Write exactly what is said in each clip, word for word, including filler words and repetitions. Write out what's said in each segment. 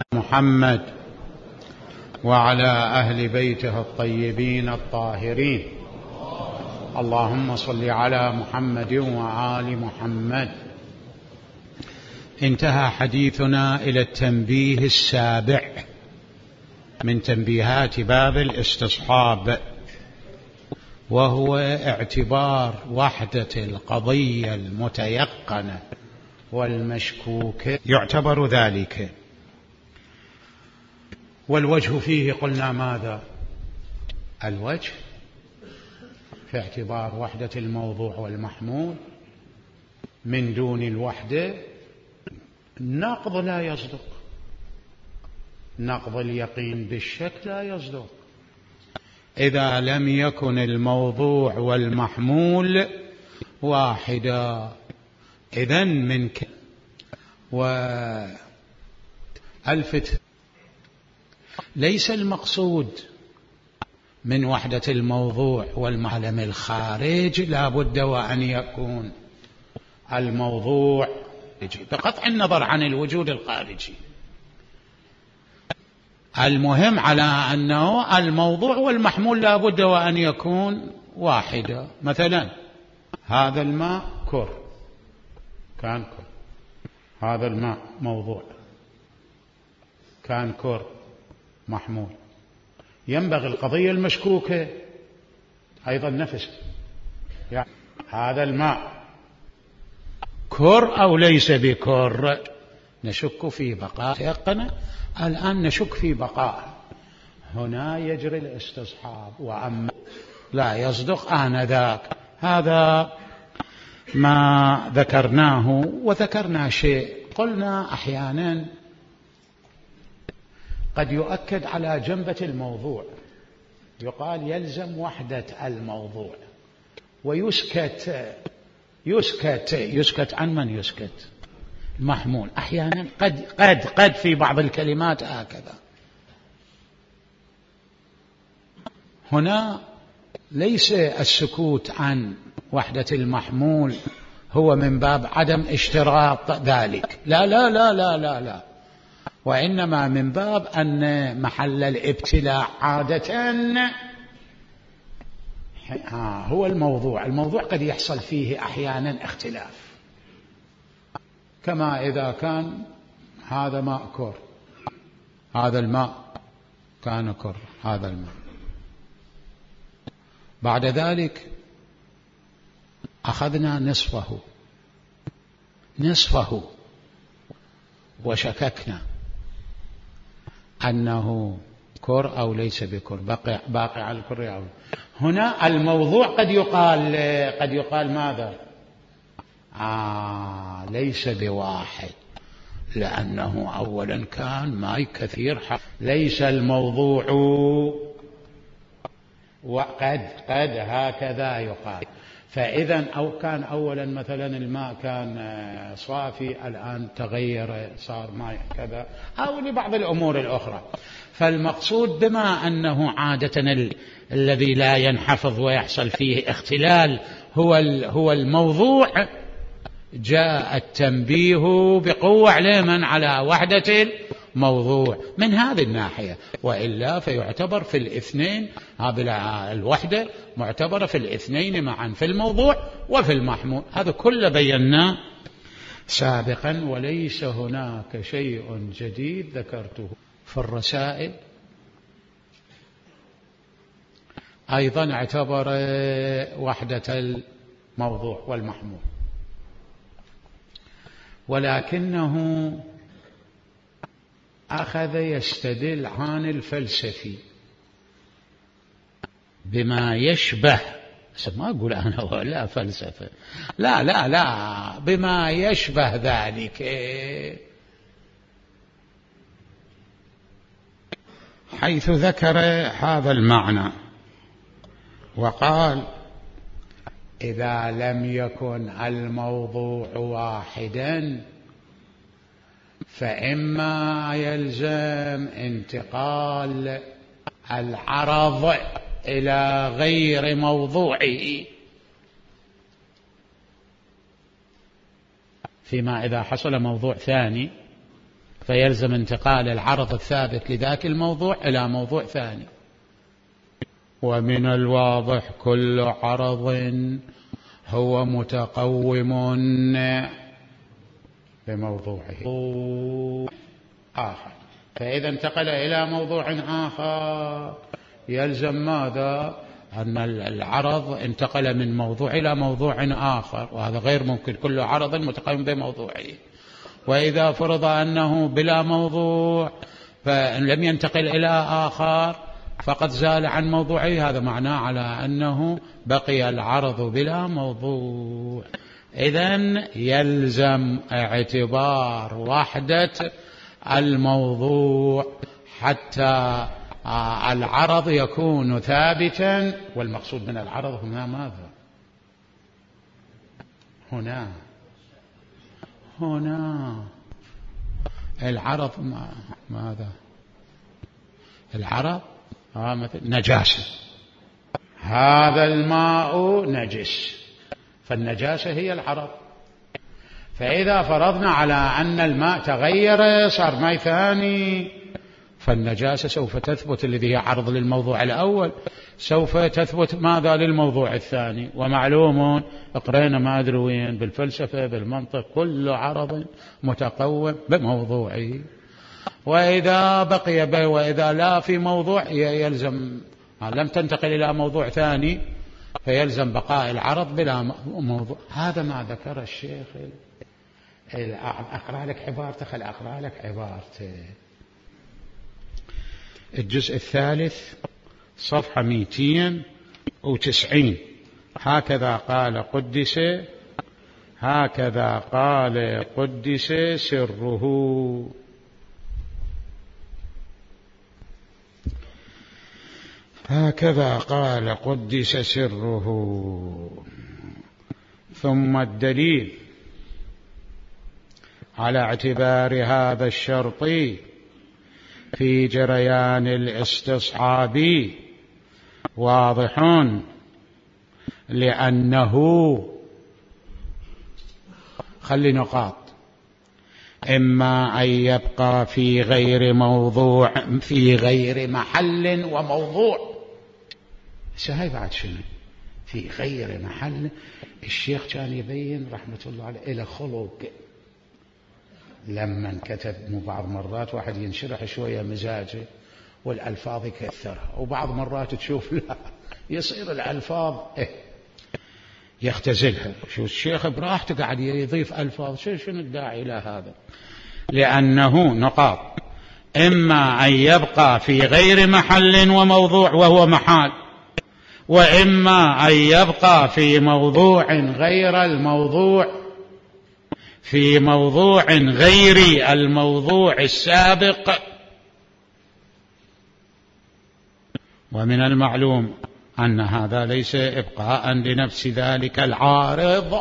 محمد وعلى أهل بيته الطيبين الطاهرين. اللهم صل على محمد وآل محمد. انتهى حديثنا إلى التنبيه السابع من تنبيهات باب الاستصحاب، وهو اعتبار وحدة القضية المتيقنة والمشكوكة يعتبر ذلك. والوجه فيه قلنا ماذا؟ الوجه في اعتبار وحدة الموضوع والمحمول من دون الوحدة نقض لا يصدق، نقض اليقين بالشك لا يصدق إذا لم يكن الموضوع والمحمول واحدا. إذن من ك... والفت ليس المقصود من وحدة الموضوع والمعلم الخارج لا بد وأن يكون الموضوع بقطع النظر عن الوجود الخارجي. المهم على أنه الموضوع والمحمول لا بد وأن يكون واحدا. مثلا هذا الماء كر، كان كر، هذا الماء موضوع كان كر محمول. ينبغي القضية المشكوكة أيضا نفس، يعني هذا الماء كر أو ليس بكر، نشك في بقاء تيقن، الآن نشك في بقاء، هنا يجري الاستصحاب. وأما لا يصدق آنذاك. هذا ما ذكرناه. وذكرنا شيء، قلنا أحيانا قد يؤكد على جنبة الموضوع، يقال يلزم وحدة الموضوع ويسكت يسكت يسكت عن من يسكت؟ المحمول. أحيانا قد قد قد في بعض الكلمات هكذا. هنا ليس السكوت عن وحدة المحمول هو من باب عدم اشتراط ذلك، لا لا لا لا لا لا، وإنما من باب أن محل الابتلاء عادة هو الموضوع. الموضوع قد يحصل فيه أحيانا اختلاف، كما إذا كان هذا ماء كر، هذا الماء كان كر، هذا الماء، بعد ذلك أخذنا نصفه نصفه وشككنا أنه كر أو ليس بكر، باقي باقي على الكر أو. هنا الموضوع قد يقال قد يقال ماذا؟ آه ليس بواحد، لأنه أولا كان ماء كثير، ليس الموضوع وقد قد هكذا يقال. فإذا أو كان أولا مثلا الماء كان صافي، الآن تغير صار ماء كذا، أو لبعض الأمور الأخرى. فالمقصود بما أنه عادة ال... الذي لا ينحفظ ويحصل فيه اختلال هو ال... هو الموضوع، جاء التنبيه بقوة علما على وحدة الموضوع من هذه الناحية. وإلا فيعتبر في الاثنين، هذه الوحدة معتبرة في الاثنين معا، في الموضوع وفي المحمول. هذا كله بيناه سابقا، وليس هناك شيء جديد ذكرته في الرسائل. أيضا اعتبر وحدة الموضوع والمحمول، ولكنه أخذ يستدل عن الفلسفي بما يشبه، ما أقول أنا لا فلسفة، لا لا لا، بما يشبه ذلك، حيث ذكر هذا المعنى وقال: إذا لم يكن الموضوع واحدا فإما يلزم انتقال العرض إلى غير موضوعه، فيما إذا حصل موضوع ثاني فيلزم انتقال العرض الثابت لذاك الموضوع إلى موضوع ثاني. ومن الواضح كل عرض هو متقوم بموضوعه آخر، فإذا انتقل إلى موضوع آخر يلزم ماذا؟ أن العرض انتقل من موضوع إلى موضوع آخر، وهذا غير ممكن، كل عرض متقوم بموضوعه. وإذا فرض أنه بلا موضوع فإن لم ينتقل إلى آخر فقد زال عن موضوعه، هذا معناه على أنه بقي العرض بلا موضوع. إذن يلزم اعتبار وحدة الموضوع حتى العرض يكون ثابتا. والمقصود من العرض هنا ماذا؟ هنا هنا العرض ماذا؟ العرض آه مثل نجاسة، هذا الماء نجس، فالنجاسة هي العرض. فإذا فرضنا على أن الماء تغير صار ماء ثاني، فالنجاسة سوف تثبت، الذي هي عرض للموضوع الأول سوف تثبت ماذا؟ للموضوع الثاني. ومعلوم اقرأنا ما أدري وين بالفلسفة بالمنطق كل عرض متقوم بموضوعه. وإذا بقي بي وإذا لا في موضوع يلزم، لم تنتقل إلى موضوع ثاني فيلزم بقاء العرض بلا موضوع. هذا ما ذكر الشيخ. أقرأ لك عبارته، خل أقرأ لك عبارته. الجزء الثالث صفحة مئتين وتسعين. هكذا قال قدس، هكذا قال قدس سره. هكذا قال قدس سره. ثم الدليل على اعتبار هذا الشرط في جريان الاستصحاب واضح، لأنه خلي نقاط، إما أن يبقى في غير موضوع في غير محل وموضوع. هاي بعد شنو في غير محل؟ الشيخ كان يبين رحمة الله عليه إلى خلق لما كتب. مو بعض مرات واحد ينشرح شوية مزاجه والألفاظ يكثرها، وبعض مرات تشوف لا يصير الألفاظ إيه يختزلها. شو الشيخ براحته قاعد يضيف ألفاظ، شنو الداعي إلى هذا؟ لأنه نقاط، إما أن يبقى في غير محل وموضوع وهو محال، وإما أن يبقى في موضوع غير الموضوع في موضوع غير الموضوع السابق. ومن المعلوم أن هذا ليس إبقاء لنفس ذلك العارض،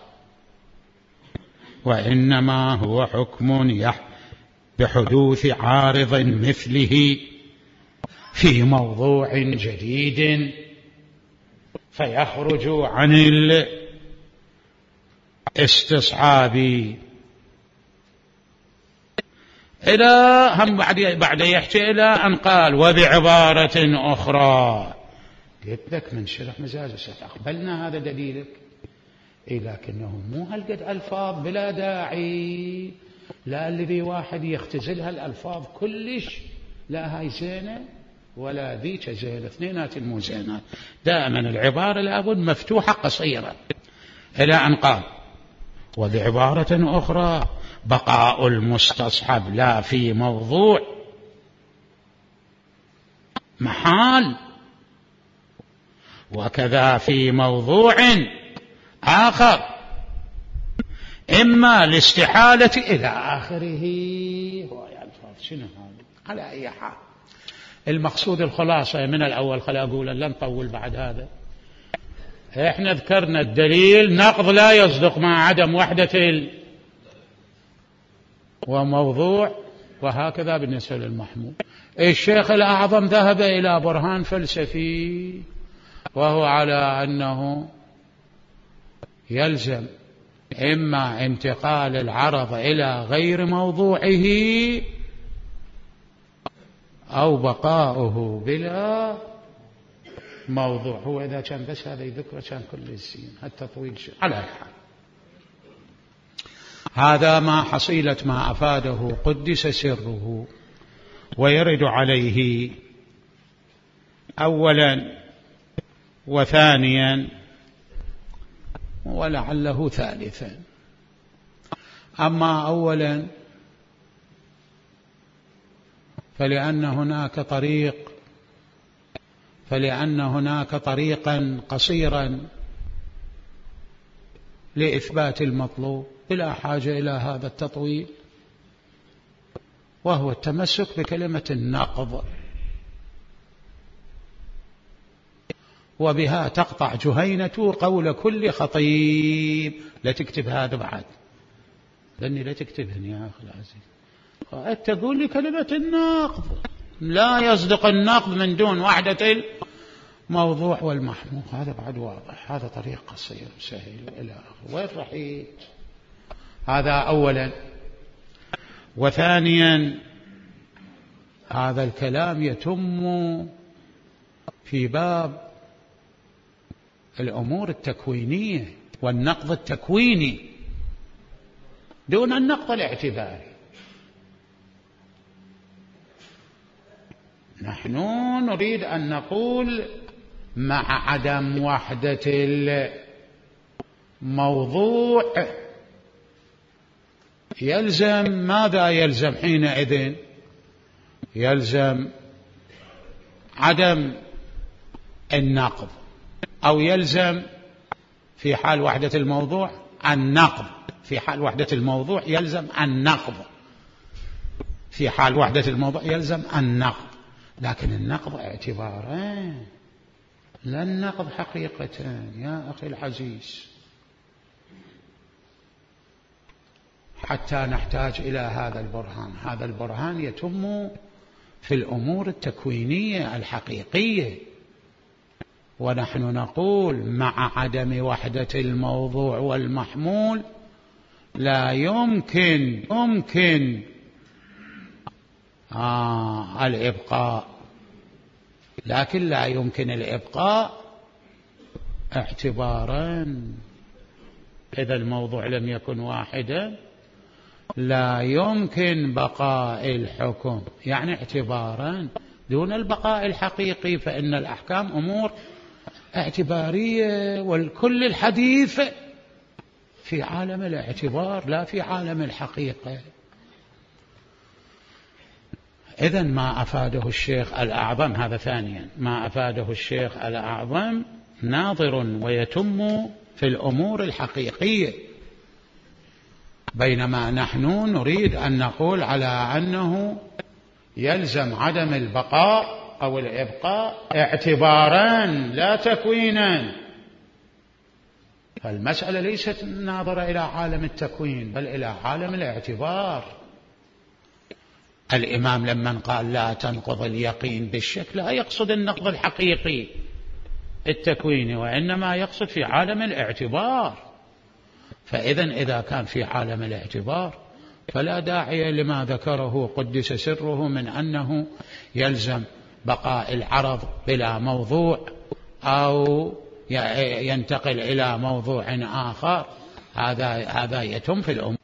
وإنما هو حكم بحدوث عارض مثله في موضوع جديد فيخرج عن الاستصحاب. إلى هم بعد بعد يحكي إلى أن قال وبعبارة أخرى. قلت لك من شرح مزاج ستقبلنا هذا دليلك، إيه لكنه مو هالقد ألفاظ بلا داعي، لا الذي واحد يختزلها الألفاظ كلش، لا هاي زينة ولا ذيك زينة، اثنينات مو زينات. دائما العبارة لابد مفتوحة قصيرة. إلى أن قال وبعبارة أخرى بقاء المستصحب لا في موضوع محال، وكذا في موضوع آخر، إما الاستحالة إلى آخره. شنو هذا؟ على أي حال المقصود الخلاصة من الأول، خلي أقول لن نطول بعد هذا. إحنا ذكرنا الدليل نقض لا يصدق مع عدم وحدة ال... وموضوع، وهكذا بالنسبة للمحمول. الشيخ الأعظم ذهب إلى برهان فلسفي، وهو على أنه يلزم إما انتقال العرض إلى غير موضوعه أو بقاؤه بلا موضوع. هو إذا كان بس هذا يذكره كان كل الزين التطويل شيء. على الحال هذا ما حصيلة ما أفاده قدس سره. ويرد عليه أولا وثانيا ولعله ثالثا. أما أولا فلأن هناك طريق فلأن هناك طريقا قصيرا لإثبات المطلوب بلا حاجة إلى هذا التطويل، وهو التمسك بكلمة النقض، وبها تقطع جهينة قول كل خطيب. لا تكتب هذا بعد، لأني لا تكتبهن يا أخي العزيز. أنت تقول لي كلمة النقض، لا يصدق النقض من دون وحدة الموضوع والمحمول. هذا بعد واضح، هذا طريق قصير سهل إلى آخره. وين رحيت؟ هذا أولا. وثانيا هذا الكلام يتم في باب الأمور التكوينية والنقض التكويني دون النقض الاعتباري. نحن نريد أن نقول مع عدم وحدة الموضوع يلزم ماذا؟ يلزم حينئذ يلزم عدم النقض، أو يلزم في حال وحدة الموضوع النقض. في حال وحدة الموضوع يلزم النقض في حال وحدة الموضوع يلزم النقض. لكن النقض اعتباران لا النقض حقيقة يا أخي العزيز، حتى نحتاج إلى هذا البرهان. هذا البرهان يتم في الأمور التكوينية الحقيقية، ونحن نقول مع عدم وحدة الموضوع والمحمول لا يمكن يمكن آه الإبقاء. لكن لا يمكن الإبقاء اعتبارا. إذا الموضوع لم يكن واحدا لا يمكن بقاء الحكم، يعني اعتبارا دون البقاء الحقيقي. فإن الأحكام أمور اعتبارية، والكل الحديث في عالم الاعتبار لا في عالم الحقيقة. إذن ما أفاده الشيخ الأعظم، هذا ثانيا، ما أفاده الشيخ الأعظم ناظر ويتم في الأمور الحقيقية، بينما نحن نريد أن نقول على أنه يلزم عدم البقاء أو الإبقاء اعتبارا لا تكوينا. فالمسألة ليست ناظرة إلى عالم التكوين بل إلى عالم الاعتبار. الإمام لما قال لا تنقض اليقين بالشك لا يقصد النقض الحقيقي التكويني، وإنما يقصد في عالم الاعتبار. فإذن إذا كان في عالم الاعتبار فلا داعي لما ذكره قدس سره من أنه يلزم بقاء العرض بلا موضوع أو ينتقل إلى موضوع آخر. هذا هذا يتم في الأمور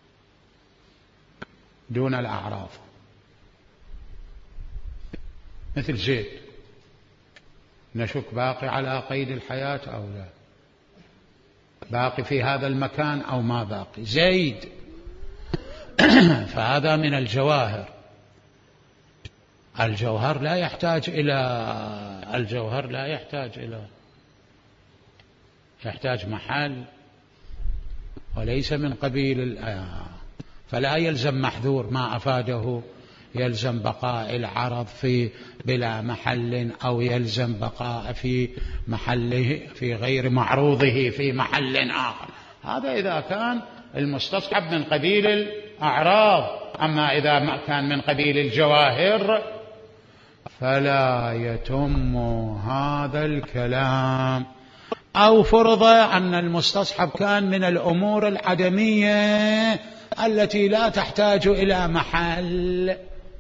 دون الأعراض. مثل زيد، نشك باقي على قيد الحياة أو لا، باقي في هذا المكان أو ما باقي زيد. فهذا من الجواهر. الجوهر لا يحتاج إلى الجوهر لا يحتاج إلى يحتاج محل وليس من قبيل الآية. فلا يلزم محذور ما أفاده يلزم بقاء العرض في بلا محل، أو يلزم بقاء في محله في غير معروضه في محل آخر. هذا إذا كان المستصحب من قبيل الأعراض. أما إذا ما كان من قبيل الجواهر فلا يتم هذا الكلام أو فرض أن المستصحب كان من الأمور العدمية التي لا تحتاج إلى محل.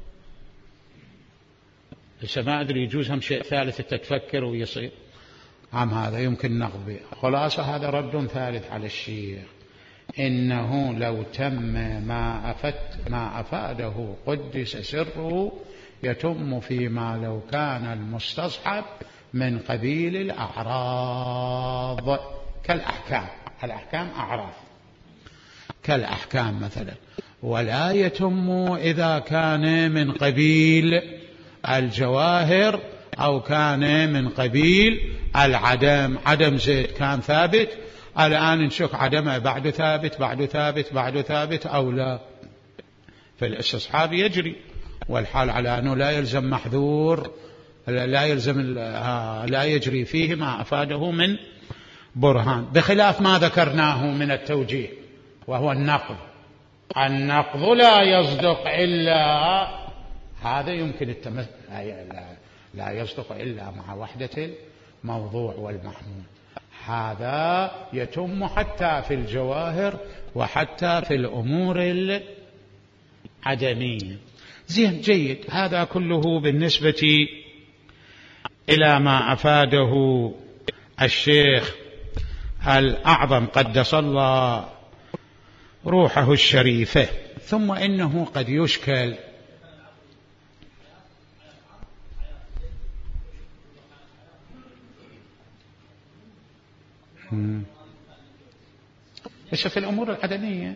لسه ما أدري يجوز هم شيء ثالث تتفكر ويصير عم هذا يمكن نقضي. خلاصة هذا رد ثالث على الشيخ، إنه لو تم ما أفت ما أفاده قدس سره يتم فيما لو كان المستصحب من قبيل الأعراض كالأحكام. الأحكام أعراض كالأحكام مثلا، ولا يتم إذا كان من قبيل الجواهر أو كان من قبيل العدم. عدم زيد كان ثابت، الآن نشك عدمه بعد ثابت بعد ثابت بعد ثابت أو لا، فالاستصحاب يجري، والحال على أنه لا يلزم محذور، لا يلزم لا يجري فيه ما أفاده من برهان، بخلاف ما ذكرناه من التوجيه وهو النقض. النقض لا يصدق إلا هذا يمكن التمثل، لا يصدق إلا مع وحدة الموضوع والمحمول. هذا يتم حتى في الجواهر وحتى في الأمور العدمية. زين جيد، هذا كله بالنسبة إلى ما أفاده الشيخ الأعظم قدس الله روحه الشريفة. ثم إنه قد يشكل بس في الأمور العدمية.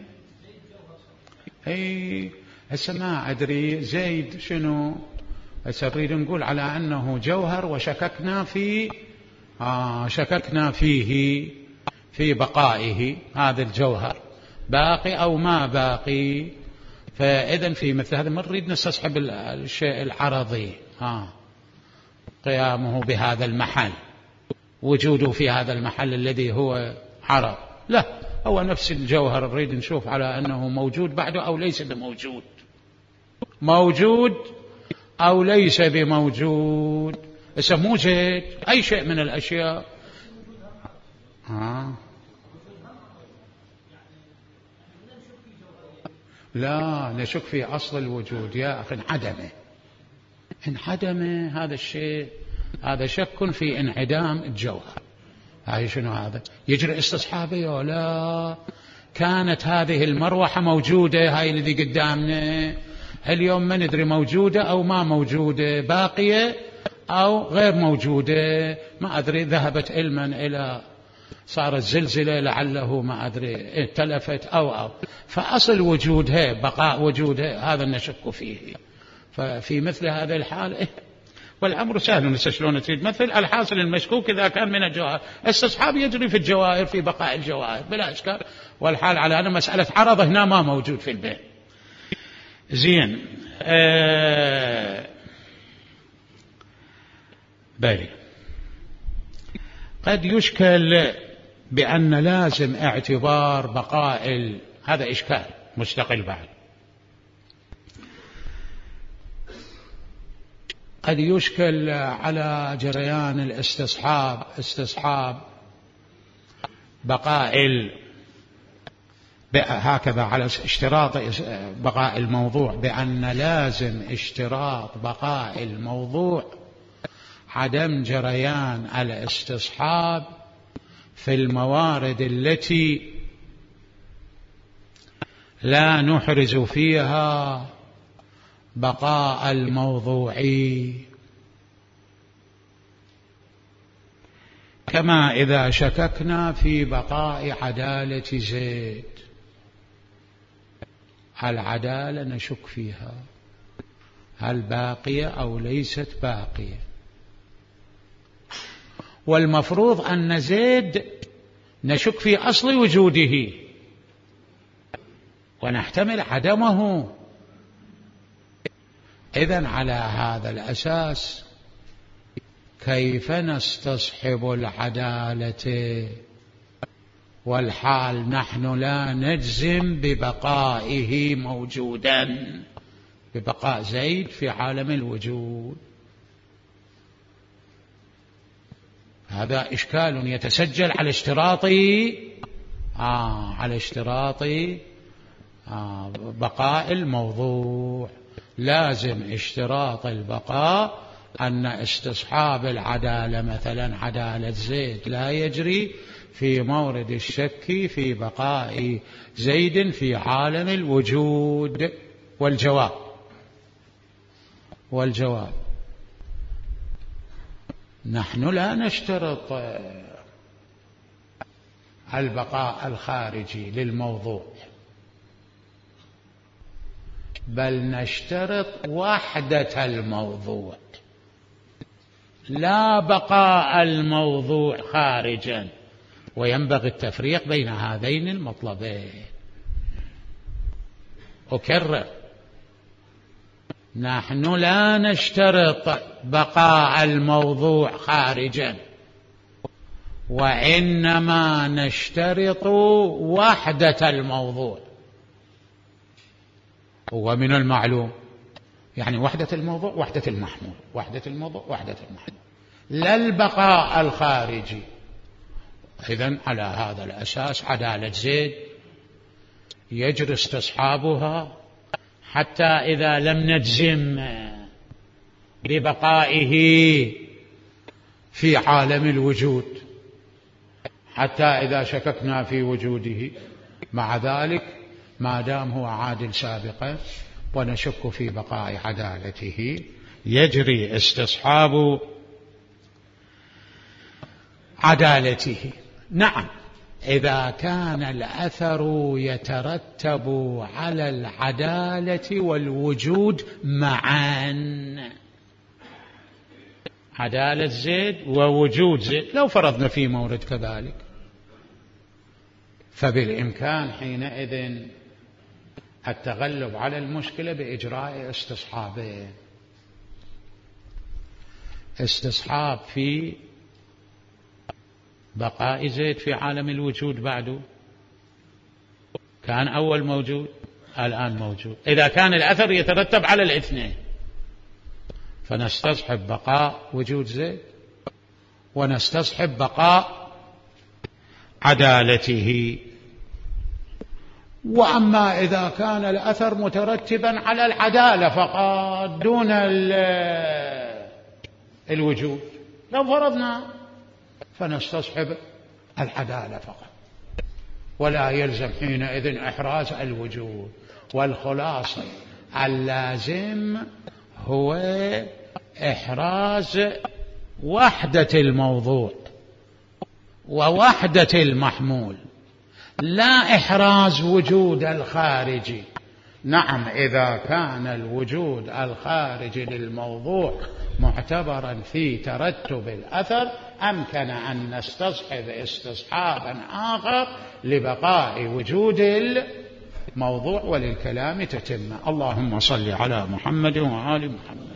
أي هسه ما أدري زيد شنو، هسه نريد نقول على أنه جوهر وشككنا في آه شككنا فيه في بقائه، هذا الجوهر باقي أو ما باقي. فإذن في مثل هذا ما نريد نستصحب الشيء العرضي، آه قيامه بهذا المحل، وجوده في هذا المحل الذي هو عرض، لا، هو نفس الجوهر نريد نشوف على أنه موجود بعده أو ليس بموجود، موجود أو ليس بموجود. اسمه زيد أي شيء من الأشياء. آه. لا نشك في أصل الوجود يا أخي، انعدمه انعدمه هذا الشيء، هذا شك في انعدام الجوهر. هاي شنو هذا؟ يجري استصحابه ولا كانت هذه المروحة موجودة، هاي الذي قدامنا اليوم ما ندري موجودة أو ما موجودة، باقية أو غير موجودة، ما أدري ذهبت علما إلى صارت زلزلة لعله ما أدري تلفت أو أو فأصل وجودها بقاء وجودها هذا نشك فيه. ففي مثل هذا الحال إيه والأمر سهل، نسى شلون تريد مثل الحاصل المشكوك إذا كان من الجواهر. استصحاب يجري في الجواهر في بقاء الجواهر بلا إشكال، والحال على أن مسألة عرض هنا ما موجود في البيت. زين آه بلي قد يشكل بأن لازم اعتبار بقاء ال... هذا إشكال مستقل بعد. قد يشكل على جريان الاستصحاب، استصحاب بقاء ال... هكذا على اشتراط بقاء الموضوع، بأن لازم اشتراط بقاء الموضوع عدم جريان الاستصحاب في الموارد التي لا نحرز فيها بقاء الموضوعي، كما إذا شككنا في بقاء عدالة زيد، العدالة نشك فيها هل باقية أو ليست باقية، والمفروض أن زيد نشك في أصل وجوده ونحتمل عدمه. إذن على هذا الأساس كيف نستصحب العدالة والحال نحن لا نجزم ببقائه موجودا، ببقاء زيد في عالم الوجود؟ هذا إشكال يتسجل على اشتراط آه على اشتراط آه بقاء الموضوع. لازم اشتراط البقاء أن استصحاب العدالة، مثلا عدالة زيد، لا يجري في مورد الشك في بقاء زيد في عالم الوجود. والجواب والجواب نحن لا نشترط البقاء الخارجي للموضوع، بل نشترط وحدة الموضوع، لا بقاء الموضوع خارجا. وينبغي التفريق بين هذين المطلبين. أكرر، نحن لا نشترط بقاء الموضوع خارجا، وإنما نشترط وحدة الموضوع. ومن المعلوم يعني وحدة الموضوع وحدة المحمول، وحدة الموضوع وحدة المحمول، لا البقاء الخارجي. إذن على هذا الأساس عدالة زيد يجري استصحابها حتى إذا لم نجزم ببقائه في عالم الوجود، حتى إذا شككنا في وجوده. مع ذلك ما دام هو عادل سابقا ونشك في بقاء عدالته، يجري استصحاب عدالته. نعم، إذا كان الأثر يترتب على العدالة والوجود معا، عدالة زيد ووجود زيد، لو فرضنا في مورد كذلك، فبالإمكان حينئذ التغلب على المشكلة بإجراء استصحابين. استصحاب في بقاء زيد في عالم الوجود، بعده كان أول موجود الآن موجود. إذا كان الأثر يترتب على الاثنين فنستصحب بقاء وجود زيد ونستصحب بقاء عدالته. وأما إذا كان الأثر مترتبا على العدالة فقط دون الوجود، لو فرضنا فنستصحب العدالة فقط، ولا يلزم حينئذ إحراز الوجود. والخلاصة اللازم هو إحراز وحدة الموضوع ووحدة المحمول، لا إحراز وجود الخارجي. نعم، إذا كان الوجود الخارجي للموضوع معتبرا في ترتب الأثر أمكن أن نستصحب استصحابا آخر لبقاء وجود الموضوع وللكلام تتم. اللهم صل على محمد وآل محمد.